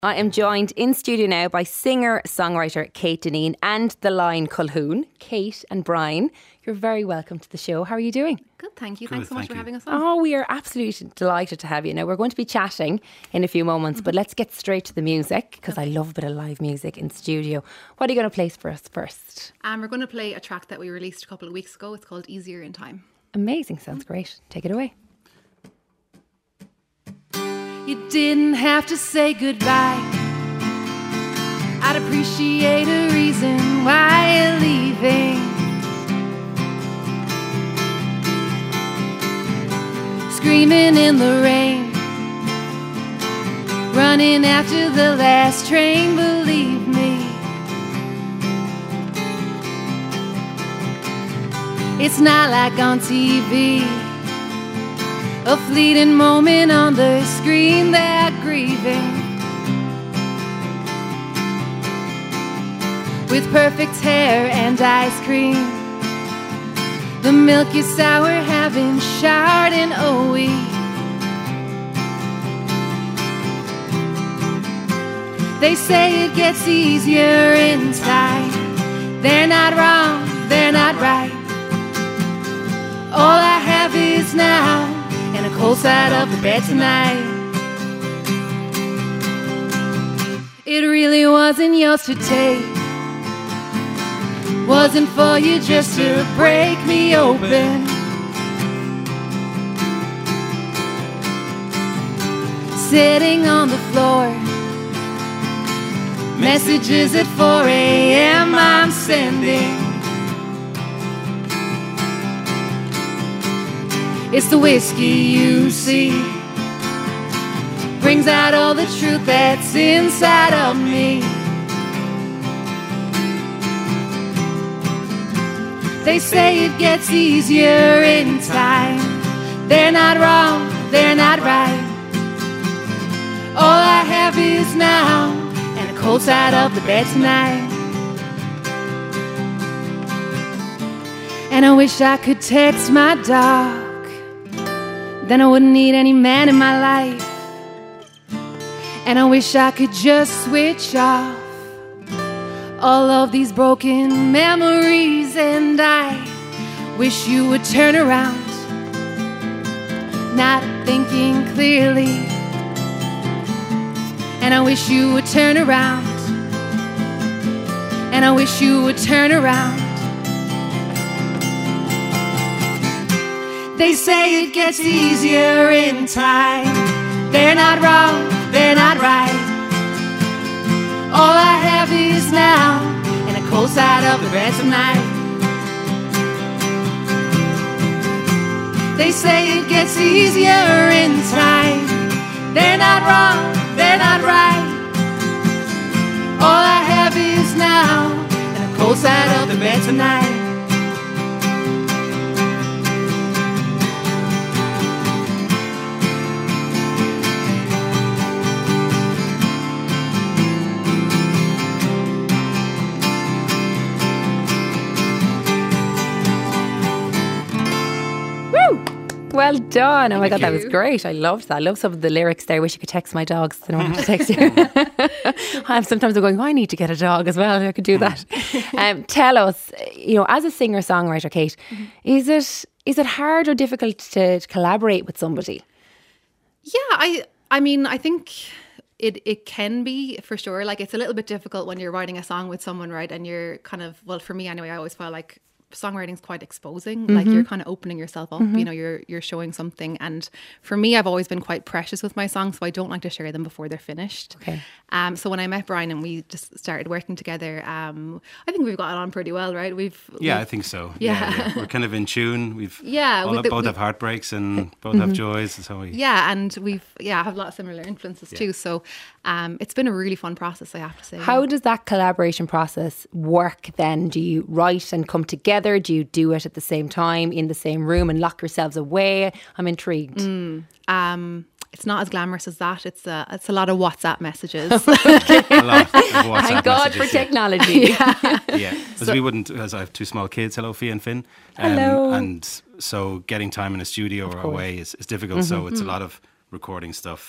I am joined in studio now by singer-songwriter Kate Dineen and the Line Colquhoun. Kate and Brian, you're very welcome to the show. How are you doing? Good, thank you. Thanks so much for having us on. Oh, we are absolutely delighted to have you. Now, we're going to be chatting in a few moments, but let's get straight to the music because I love a bit of live music in studio. What are you going to play for us first? We're going to play a track that we released a couple of weeks ago. It's called Easier in Time. Amazing. Sounds great. Take it away. You didn't have to say goodbye. I'd appreciate a reason why you're leaving. Screaming in the rain, running after the last train, believe me. It's not like on TV, a fleeting moment on the screen, they're grieving. With perfect hair and ice cream, the milk is sour, haven't showered in a week. They say it gets easier in time. They're not wrong, they're not right. All I have is now, and a cold side of the bed tonight. It really wasn't yours to take. Wasn't for you just to break me open. Sitting on the floor, messages at 4 a.m. I'm sending. It's the whiskey, you see, brings out all the truth that's inside of me. They say it gets easier in time. They're not wrong, they're not right. All I have is now, and a cold side of the bed tonight. And I wish I could text my dog, then I wouldn't need any man in my life. And I wish I could just switch off all of these broken memories. And I wish you would turn around, not thinking clearly. And I wish you would turn around, and I wish you would turn around. They say it gets easier in time. They're not wrong, they're not right. All I have is now, and a cold side of the bed tonight. They say it gets easier in time. They're not wrong, they're not right. All I have is now, and a cold side of the bed tonight. Well done. Oh my God, that was great. I loved that. I love some of the lyrics there. I wish you could text my dogs. I don't want to text you. Sometimes I'm going, I need to get a dog as well. I could do that. Tell us, as a singer-songwriter, Kate, is it hard or difficult to collaborate with somebody? Yeah, I mean, I think it can be, for sure. Like, it's a little bit difficult when you're writing a song with someone, right? And you're kind of, well, for me anyway, I always felt like songwriting is quite exposing. Like, you're kind of opening yourself up, you're showing something. And for me, I've always been quite precious with my songs, so I don't like to share them before they're finished. Okay. So when I met Brian and we just started working together, I think we've gotten on pretty well, right? I think so. Yeah. We're kind of in tune. We both have heartbreaks and both have joys. So and have a lot of similar influences too. So it's been a really fun process, I have to say. How does that collaboration process work then? Do you write and come together? Do you do it at the same time in the same room and lock yourselves away? I'm intrigued. It's not as glamorous as that. It's a lot of WhatsApp messages. A lot of WhatsApp Thank God messages, for technology. Yeah, because I have two small kids, hello Fia and Finn. Hello. And so getting time in a studio or away is difficult. So it's a lot of recording stuff,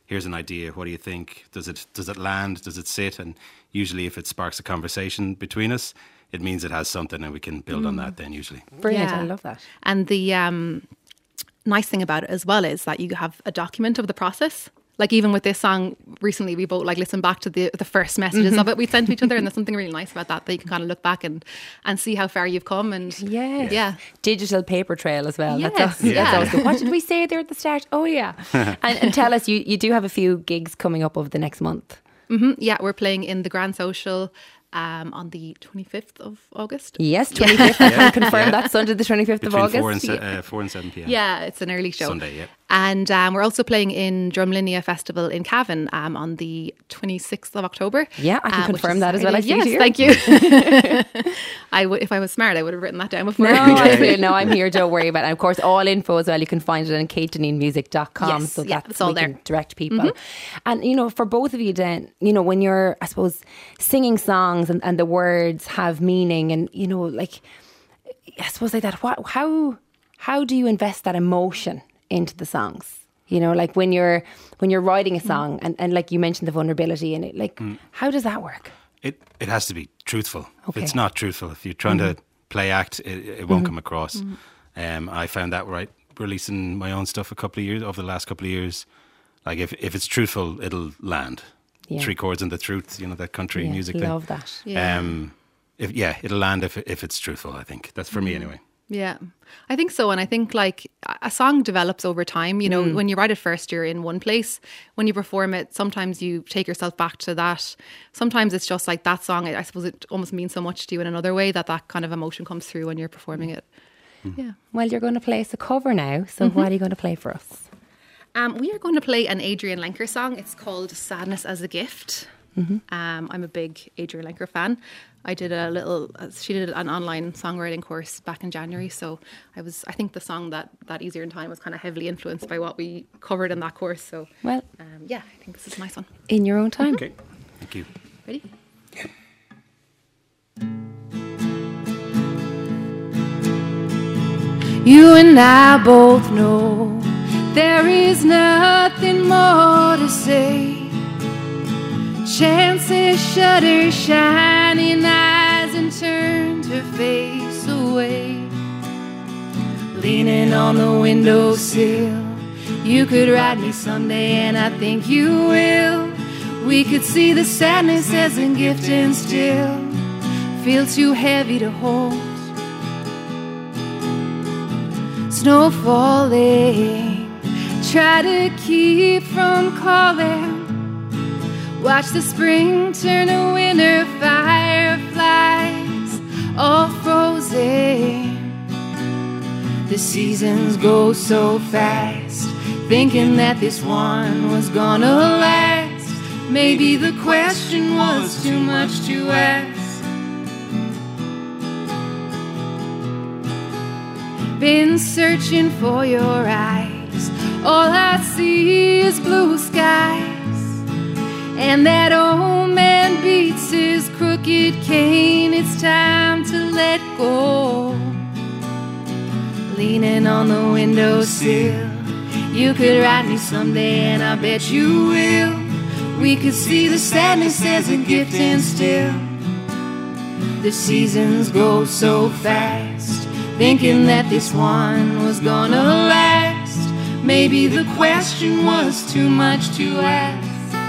here's an idea. What do you think? Does it land? Does it sit? And usually, if it sparks a conversation between us, it means it has something, and we can build on that. Then usually, brilliant. I love that. And the nice thing about it as well is that you have a document of the process. Like even with this song recently, we both like listened back to the first messages of it we sent to each other, and there's something really nice about that you can kind of look back and see how far you've come. And yeah, digital paper trail as well. Yes. That's always good. What did we say there at the start? Oh yeah, and tell us, you do have a few gigs coming up over the next month. Mm-hmm. Yeah, we're playing in the Grand Social on the 25th of August. Yes, 25th. I can confirm that Sunday the 25th Between of August. 4 and 7 p.m. Yeah, it's an early show. Sunday, yeah. And we're also playing in Drumlinia Festival in Cavan on the 26th of October. Yeah, I can confirm that as well. Yes, thank you. If I was smart, I would have written that down before. No, I'm here. Don't worry about it. And of course, all info as well, you can find it on KateDeneenMusic.com. Yes, so it's all there. Direct people. And, for both of you then, when you're, I suppose, singing songs and the words have meaning and, I suppose like that, how do you invest that emotion into the songs? When you're writing a song and like you mentioned the vulnerability in it, how does that work? It has to be truthful. Okay. If it's not truthful, if you're trying to play act, it won't come across. I found that releasing my own stuff over the last couple of years. Like if it's truthful, it'll land. Yeah. 3 chords and the truth, that country music thing. Love that. Yeah. It'll land if it's truthful. I think that's for me anyway. Yeah, I think so. And I think like a song develops over time. When you write it first, you're in one place. When you perform it, sometimes you take yourself back to that. Sometimes it's just like that song, I suppose it almost means so much to you in another way that kind of emotion comes through when you're performing it. Yeah. Well, you're going to play us a cover now. So what are you going to play for us? We are going to play an Adrian Lenker song. It's called Sadness as a Gift. I'm a big Adrian Lenker fan. She did an online songwriting course back in January. So I think the song that Easier in Time was kind of heavily influenced by what we covered in that course. So, I think this is a nice one. In your own time. Okay, thank you. Ready? Yeah. You and I both know there is nothing more to say. Chances shut her shining eyes and turned her face away. Leaning on the windowsill, you could ride me someday, and I think you will. We could see the sadness as a gift and still feel too heavy to hold. Snow falling, try to keep from calling. Watch the spring turn to winter, fireflies all frozen. The seasons go so fast, thinking that this one was gonna last. Maybe the question was too much to ask. Been searching for your eyes, all I see is blue skies. And that old man beats his crooked cane. It's time to let go. Leaning on the windowsill, you could ride me someday, and I bet you will. We could see the sadness as a gift, and still the seasons go so fast, thinking that this one was gonna last. Maybe the question was too much to ask.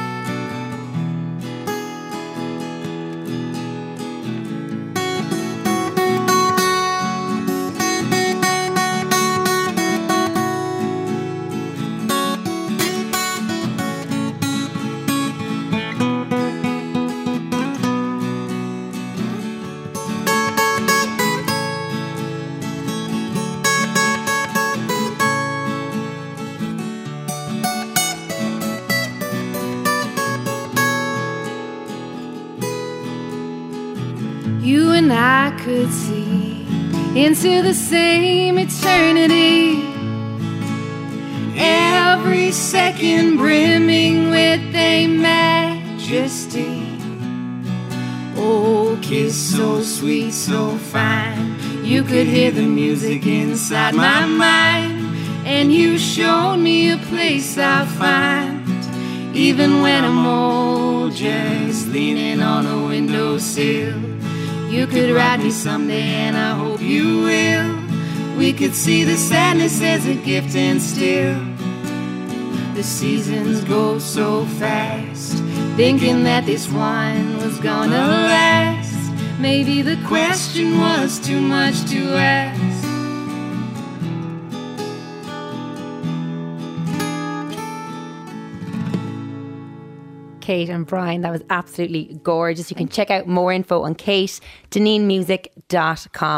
You and I could see into the same eternity, every second brimming with a majesty. Oh, kiss so sweet, so fine, you could hear the music inside my mind. And you showed me a place I'll find Even when I'm old, just leaning on a windowsill. You could ride me someday and I hope you will. We could see the sadness as a gift and still the seasons go so fast, thinking that this one was gonna last. Maybe the question was too much to ask. Kate and Brian, that was absolutely gorgeous. You can check out more info on KateDeneenMusic.com.